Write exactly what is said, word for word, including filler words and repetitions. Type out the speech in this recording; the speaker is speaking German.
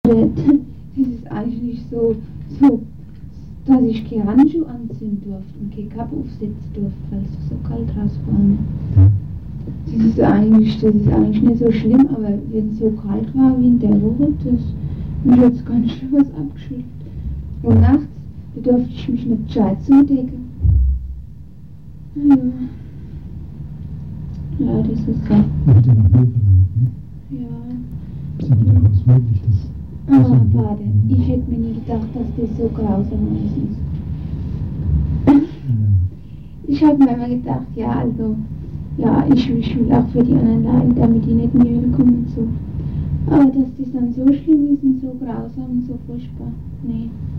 Das ist eigentlich nicht so, so, dass ich keine Handschuhe anziehen durfte und keine Kappe aufsetzen durfte, weil es so kalt draußen war. Ne? Das ist eigentlich, das ist eigentlich nicht so schlimm, aber wenn es so kalt war wie in der Woche, das mich jetzt ganz schön was abgeschüttelt. Und nachts, da durfte ich mich nicht gescheit zudecken. Ja. Ja, das ist so. Da wird ja noch mehr verlangt, ne? Ja. Ist ja wieder aus möglich, das. Ah, warte, ich hätte mir nie gedacht, dass das so grausam ist. Ja. Ich habe mir immer gedacht, ja, also, ja, ich, ich will auch für die anderen leiden, damit die nicht in die Hölle kommen und so. Aber dass das dann so schlimm ist und so grausam und so furchtbar, nee.